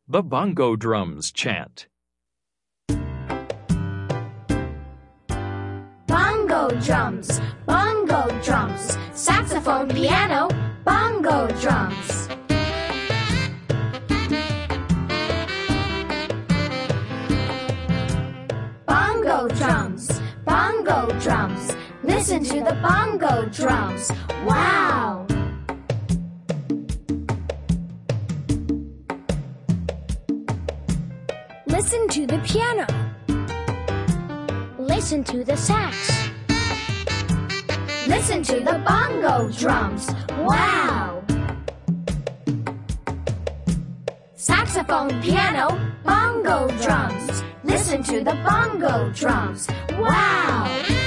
the bongo drums chant. Bongo drums, saxophone, piano, bongo drums. Bongo drums, listen to the bongo drums. Wow! Listen to the piano. Listen to the sax. Listen to the bongo drums. Wow! Saxophone, piano, bongo drums. Listen to the bongo drums. Wow!